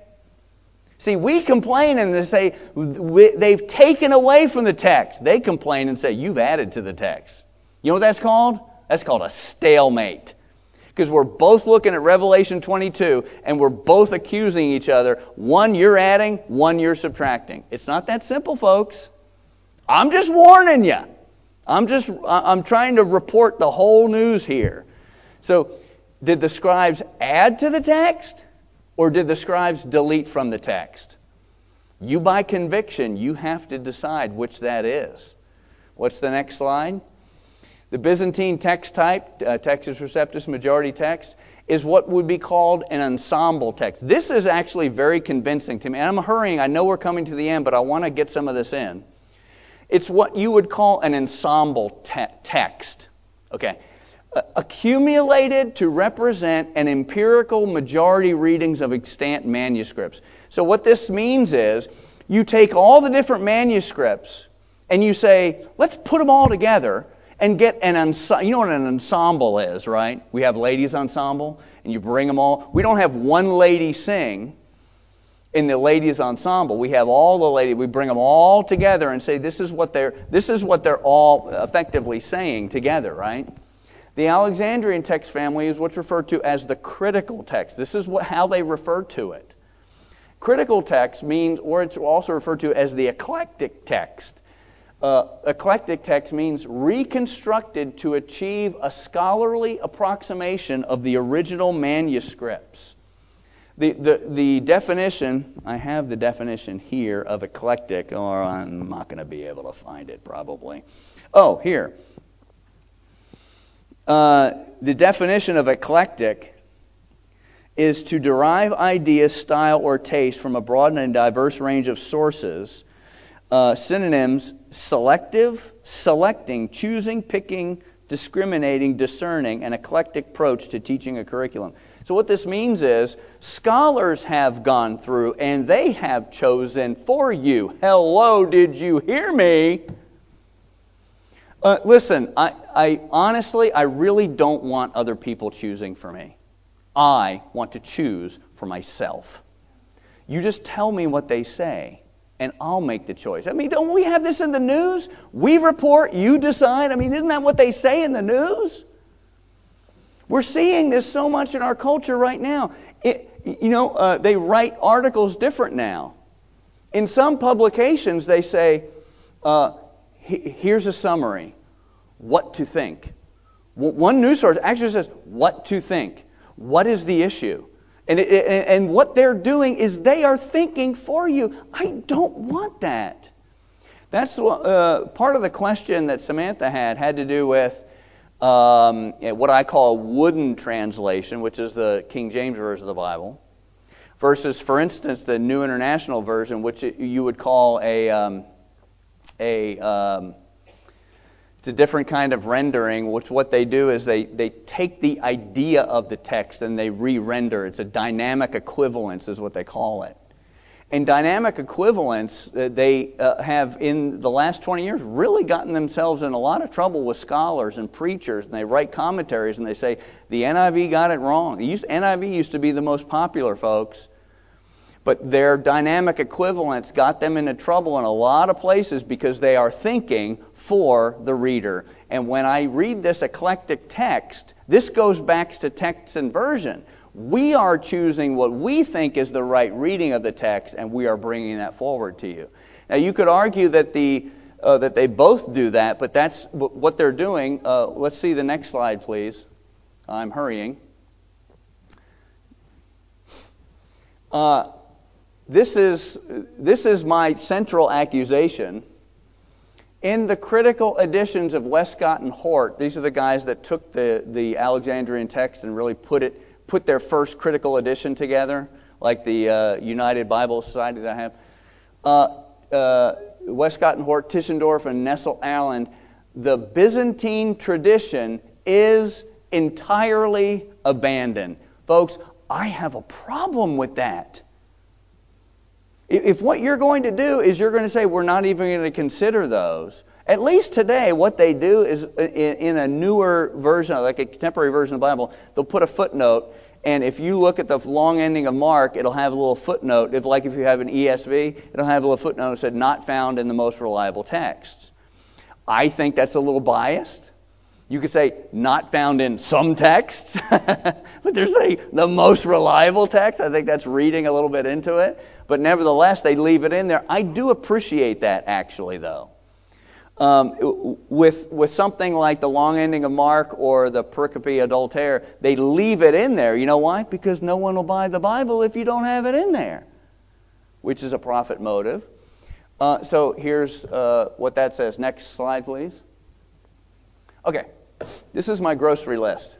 See, we complain and they say they've taken away from the text. They complain and say, you've added to the text. You know what that's called? That's called a stalemate. Because we're both looking at Revelation twenty-two and we're both accusing each other. One you're adding, one you're subtracting. It's not that simple, folks. I'm just warning you. I'm just I'm trying to report the whole news here. So, did the scribes add to the text or did the scribes delete from the text? You by conviction, you have to decide which that is. What's the next slide? The Byzantine text type, uh, Textus Receptus majority text, is what would be called an ensemble text. This is actually very convincing to me. And I'm hurrying. I know we're coming to the end, but I want to get some of this in. It's what you would call an ensemble te- text. Okay. Uh, accumulated to represent an empirical majority readings of extant manuscripts. So what this means is you take all the different manuscripts and you say, let's put them all together and get an ensemble. You know what an ensemble is, right? We have ladies ensemble, and you bring them all. We don't have one lady sing in the ladies ensemble. We have all the ladies. We bring them all together and say this is what they're this is what they're all effectively saying together, right? The Alexandrian text family is what's referred to as the critical text. This is what how they refer to it. Critical text means, or it's also referred to as the eclectic text. Uh, eclectic text means reconstructed to achieve a scholarly approximation of the original manuscripts. The, the, the definition, I have the definition here of eclectic, or I'm not going to be able to find it probably. Oh, here. Uh, the definition of eclectic is to derive ideas, style, or taste from a broad and diverse range of sources. Uh, synonyms: selective, selecting, choosing, picking, discriminating, discerning, an eclectic approach to teaching a curriculum. So what this means is scholars have gone through and they have chosen for you. Hello, did you hear me? Uh, listen, I, I honestly, I really don't want other people choosing for me. I want to choose for myself. You just tell me what they say, and I'll make the choice. I mean, don't we have this in the news? We report, you decide. I mean, isn't that what they say in the news? We're seeing this so much in our culture right now. It, you know, uh, they write articles different now. In some publications, they say, uh, here's a summary, what to think. One news source actually says, what to think. What is the issue? And, it, and what they're doing is they are thinking for you. I don't want that. That's uh, part of the question that Samantha had had to do with um, what I call a wooden translation, which is the King James Version of the Bible, versus, for instance, the New International Version, which you would call a um, a um, it's a different kind of rendering, which what they do is they, they take the idea of the text and they re-render. It's a dynamic equivalence is what they call it. And dynamic equivalence, uh, they uh, have in the last twenty years really gotten themselves in a lot of trouble with scholars and preachers, and they write commentaries and they say, the N I V got it wrong. The N I V used to be the most popular, folks. But their dynamic equivalence got them into trouble in a lot of places because they are thinking for the reader. And when I read this eclectic text, this goes back to text inversion. We are choosing what we think is the right reading of the text, and we are bringing that forward to you. Now, you could argue that the uh, that they both do that, but that's what they're doing. Uh, let's see the next slide, please. I'm hurrying. Uh, This is this is my central accusation. In the critical editions of Westcott and Hort, these are the guys that took the, the Alexandrian text and really put it put their first critical edition together, like the uh, United Bible Society that I have. Uh, uh, Westcott and Hort, Tischendorf, and Nessel-Aland. The Byzantine tradition is entirely abandoned. Folks, I have a problem with that. If what you're going to do is you're going to say, we're not even going to consider those, at least today what they do is in a newer version, like a contemporary version of the Bible, they'll put a footnote, and if you look at the long ending of Mark, it'll have a little footnote. If, like if you have an E S V, it'll have a little footnote that said, not found in the most reliable texts. I think that's a little biased. You could say, not found in some texts, but there's a, the most reliable text. I think that's reading a little bit into it. But nevertheless, they leave it in there. I do appreciate that, actually, though. Um, with with something like the long ending of Mark or the pericope adultère, they leave it in there. You know why? Because no one will buy the Bible if you don't have it in there, which is a profit motive. Uh, so here's uh, what that says. Next slide, please. Okay, this is my grocery list.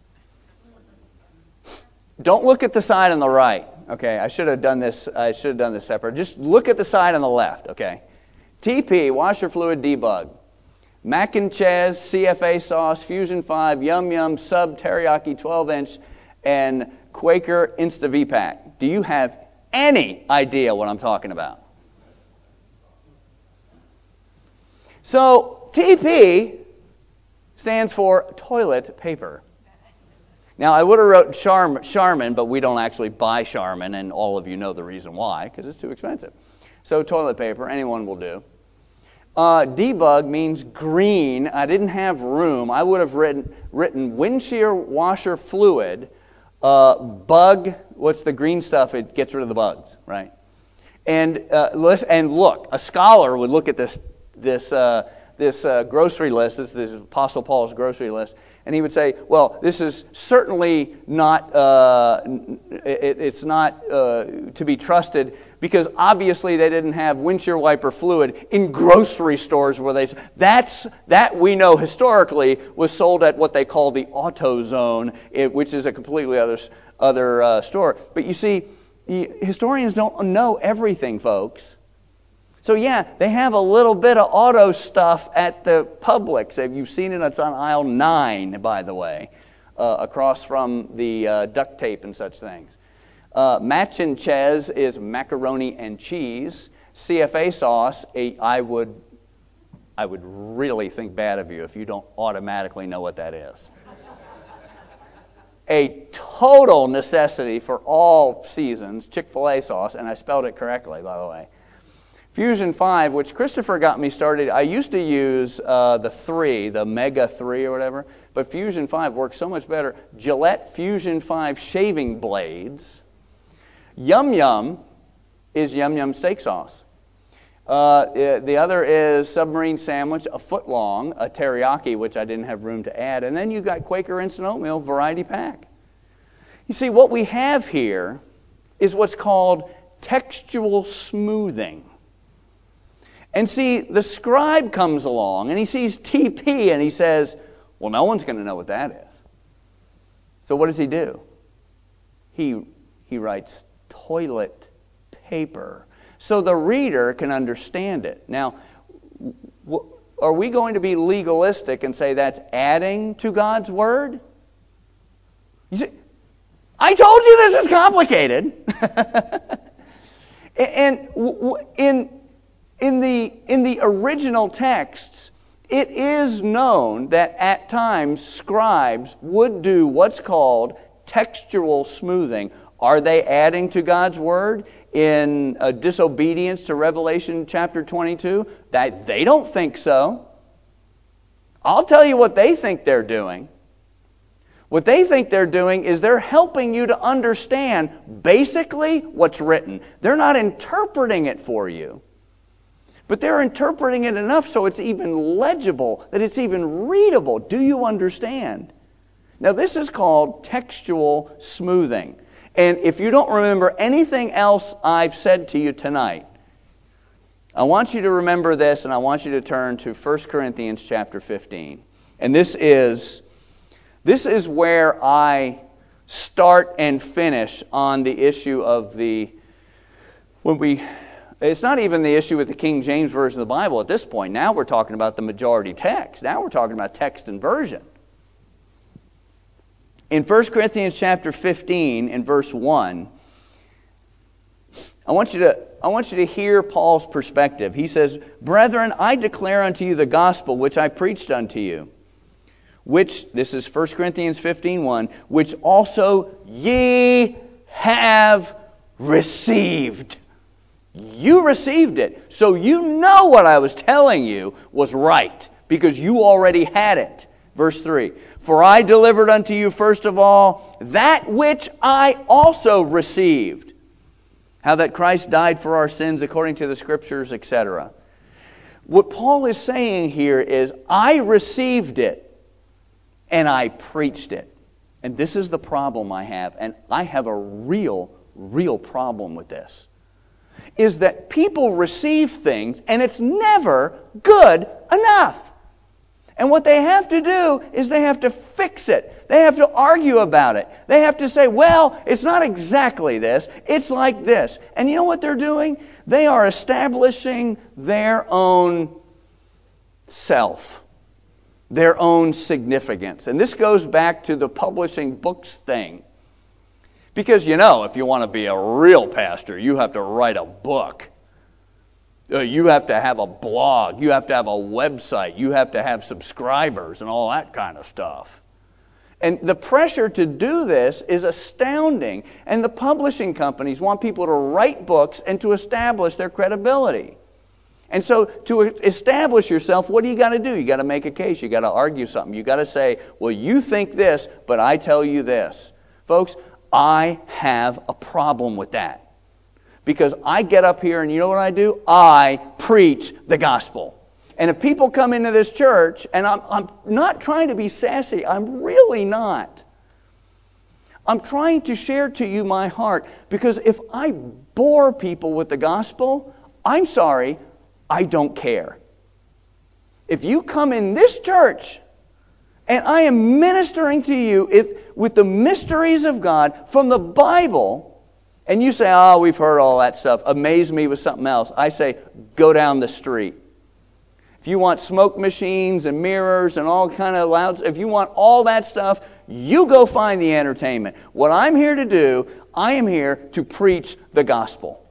Don't look at the side on the right. Okay, I should have done this. I should have done this separate. Just look at the side on the left. Okay, T P washer fluid debug, mac and cheese, C F A sauce, Fusion five, Yum Yum sub teriyaki twelve inch, and Quaker Insta V Pack. Do you have any idea what I'm talking about? So T P stands for toilet paper. Now, I would have wrote Charm, Charmin, but we don't actually buy Charmin, and all of you know the reason why, because it's too expensive. So toilet paper, anyone will do. Uh, debug means green. I didn't have room. I would have written, written windshield washer fluid, uh, bug, what's the green stuff? It gets rid of the bugs, right? And uh, listen, and look, a scholar would look at this this uh, this uh, grocery list, this, this is Apostle Paul's grocery list, and he would say, well, this is certainly not, uh, it, it's not uh, to be trusted, because obviously they didn't have windshield wiper fluid in grocery stores where they, that's, that we know historically was sold at what they call the AutoZone, it, which is a completely other, other uh, store. But you see, historians don't know everything, folks. So yeah, they have a little bit of auto stuff at the Publix. If you've seen it, it's on aisle nine, by the way, uh, across from the uh, duct tape and such things. Uh, Mac and cheese is macaroni and cheese. C F A sauce, a, I would, I would really think bad of you if you don't automatically know what that is. A total necessity for all seasons, Chick-fil-A sauce, and I spelled it correctly, by the way. Fusion five, which Christopher got me started, I used to use uh, the three, the Mega three or whatever, but Fusion five works so much better. Gillette Fusion five shaving blades. Yum Yum is Yum Yum steak sauce. Uh, the other is Submarine Sandwich, a foot long, a teriyaki, which I didn't have room to add, and then you got Quaker Instant Oatmeal Variety Pack. You see, what we have here is what's called textual smoothing. And see, the scribe comes along, and he sees T P, and he says, well, no one's going to know what that is. So what does he do? He, he writes toilet paper, so the reader can understand it. Now, w- are we going to be legalistic and say that's adding to God's Word? You see, I told you this is complicated. and w- w- in... In the, in the original texts, it is known that at times scribes would do what's called textual smoothing. Are they adding to God's Word in uh, disobedience to Revelation chapter twenty-two? That they don't think so. I'll tell you what they think they're doing. What they think they're doing is they're helping you to understand basically what's written. They're not interpreting it for you. But they're interpreting it enough so it's even legible, that it's even readable. Do you understand? Now, this is called textual smoothing. And if you don't remember anything else I've said to you tonight, I want you to remember this, and I want you to turn to First Corinthians chapter fifteen. And this is, this is where I start and finish on the issue of the, when we... It's not even the issue with the King James Version of the Bible at this point. Now we're talking about the majority text. Now we're talking about text and version. In First Corinthians chapter fifteen, in verse one, I want you to I want you to hear Paul's perspective. He says, "Brethren, I declare unto you the gospel which I preached unto you, which," this is First Corinthians fifteen one, "which also ye have received." You received it. So you know what I was telling you was right, because you already had it. Verse three, "For I delivered unto you first of all that which I also received, how that Christ died for our sins according to the Scriptures," et cetera. What Paul is saying here is, I received it and I preached it. And this is the problem I have, and I have a real, real problem with this, is that people receive things and it's never good enough. And what they have to do is they have to fix it. They have to argue about it. They have to say, well, it's not exactly this. It's like this. And you know what they're doing? They are establishing their own self, their own significance. And this goes back to the publishing books thing. Because, you know, if you want to be a real pastor, you have to write a book. Uh, you have to have a blog. You have to have a website. You have to have subscribers and all that kind of stuff. And the pressure to do this is astounding. And the publishing companies want people to write books and to establish their credibility. And so to establish yourself, what do you got to do? You got to make a case. You got to argue something. You got to say, well, you think this, but I tell you this. Folks, I have a problem with that. Because I get up here and you know what I do? I preach the gospel. And if people come into this church, and I'm, I'm not trying to be sassy, I'm really not. I'm trying to share to you my heart. Because if I bore people with the gospel, I'm sorry, I don't care. If you come in this church and I am ministering to you if, with the mysteries of God from the Bible, and you say, oh, we've heard all that stuff, amaze me with something else, I say, go down the street. If you want smoke machines and mirrors and all kind of louds, if you want all that stuff, you go find the entertainment. What I'm here to do, I am here to preach the gospel.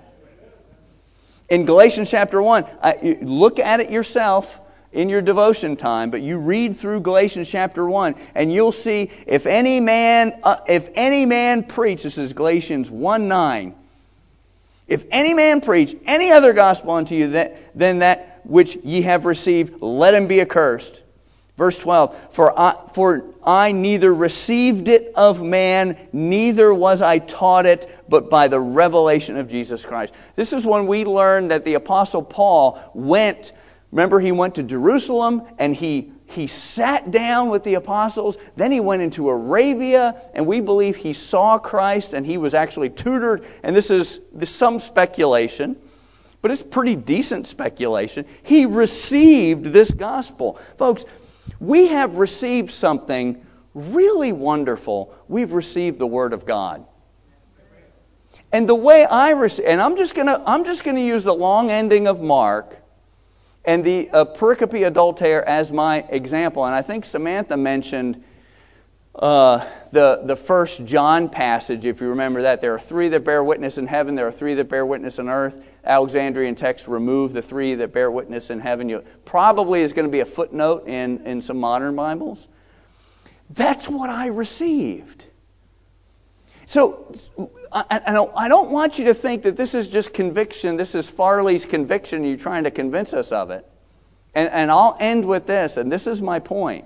In Galatians chapter one, I, look at it yourself in your devotion time, but you read through Galatians chapter one, and you'll see if any man, uh, if any man preach, this is Galatians one nine, if any man preach any other gospel unto you that, than that which ye have received, let him be accursed. Verse twelve, for I, for I neither received it of man, neither was I taught it, but by the revelation of Jesus Christ. This is when we learn that the Apostle Paul went, remember he went to Jerusalem and he, he sat down with the apostles. Then he went into Arabia, and we believe he saw Christ and he was actually tutored. And this is, this is some speculation, but it's pretty decent speculation. He received this gospel. Folks, we have received something really wonderful. We've received the Word of God. And the way I receive, and I'm just gonna I'm just gonna use the long ending of Mark and the uh, pericope adulterae as my example. And I think Samantha mentioned uh, the the first John passage. If you remember that, there are three that bear witness in heaven. There are three that bear witness on earth. Alexandrian text remove the three that bear witness in heaven. You probably is going to be a footnote in in some modern Bibles. That's what I received. So I, I, don't, I don't want you to think that this is just conviction. This is Farley's conviction. You're trying to convince us of it. And, and I'll end with this, and this is my point.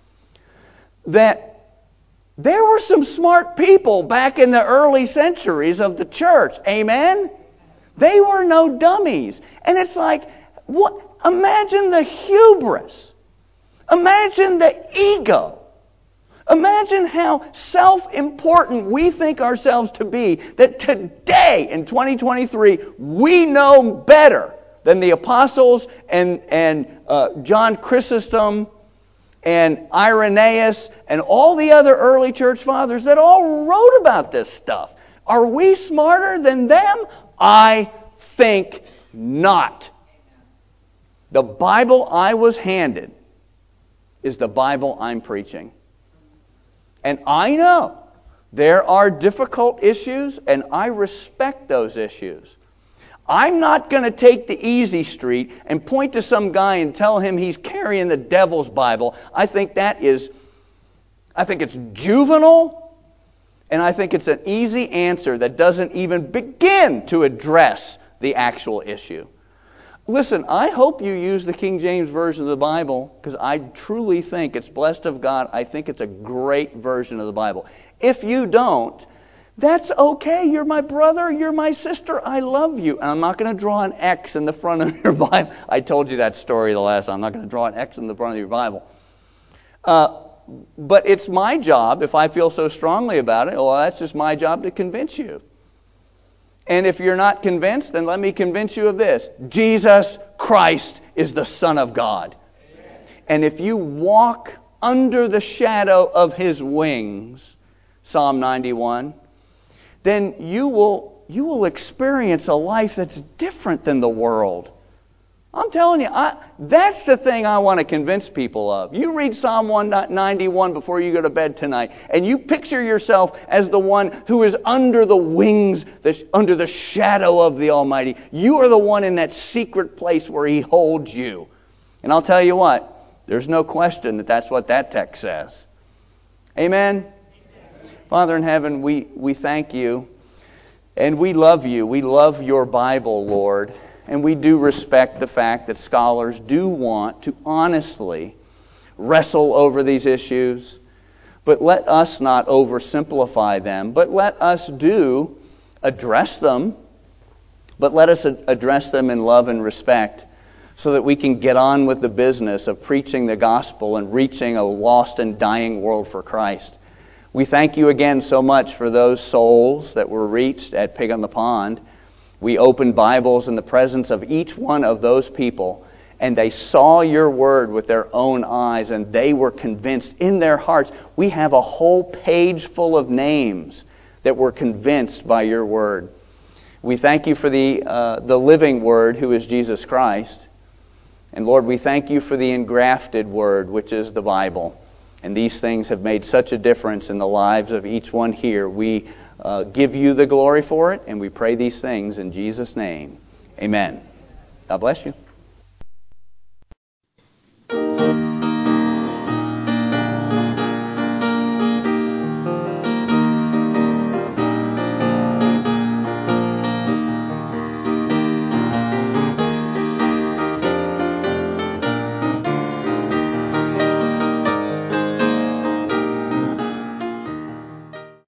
That there were some smart people back in the early centuries of the church. Amen? They were no dummies. And it's like, what? Imagine the hubris. Imagine the ego. Imagine how self-important we think ourselves to be, that today in twenty twenty-three we know better than the apostles and, and uh, John Chrysostom and Irenaeus and all the other early church fathers that all wrote about this stuff. Are we smarter than them? I think not. The Bible I was handed is the Bible I'm preaching. And I know There are difficult issues, and I respect those issues. I'm not going to take the easy street and point to some guy and tell him he's carrying the devil's Bible. I think that is, I think it's juvenile, and I think it's an easy answer that doesn't even begin to address the actual issue. Listen, I hope you use the King James Version of the Bible, because I truly think it's blessed of God. I think it's a great version of the Bible. If you don't, that's okay. You're my brother. You're my sister. I love you. And I'm not going to draw an X in the front of your Bible. I told you that story the last time. I'm not going to draw an X in the front of your Bible. Uh, but it's my job, if I feel so strongly about it, well, that's just my job to convince you. And if you're not convinced, then let me convince you of this. Jesus Christ is the Son of God. Amen. And if you walk under the shadow of His wings, Psalm ninety-one, then you will, you will experience a life that's different than the world. I'm telling you, I, that's the thing I want to convince people of. You read Psalm one ninety-one before you go to bed tonight, and you picture yourself as the one who is under the wings, the, under the shadow of the Almighty. You are the one in that secret place where He holds you. And I'll tell you what, there's no question that that's what that text says. Amen? Father in heaven, we, we thank You, and we love You. We love Your Bible, Lord. And we do respect the fact that scholars do want to honestly wrestle over these issues. But let us not oversimplify them. But let us do address them. But let us address them in love and respect so that we can get on with the business of preaching the gospel and reaching a lost and dying world for Christ. We thank You again so much for those souls that were reached at Pig on the Pond. We opened Bibles in the presence of each one of those people, and they saw Your word with their own eyes, and they were convinced in their hearts. We have a whole page full of names that were convinced by Your word. We thank You for the, uh, the living word, who is Jesus Christ. And Lord, we thank You for the engrafted word, which is the Bible. And these things have made such a difference in the lives of each one here. We Uh, give You the glory for it, and we pray these things in Jesus' name. Amen. God bless you.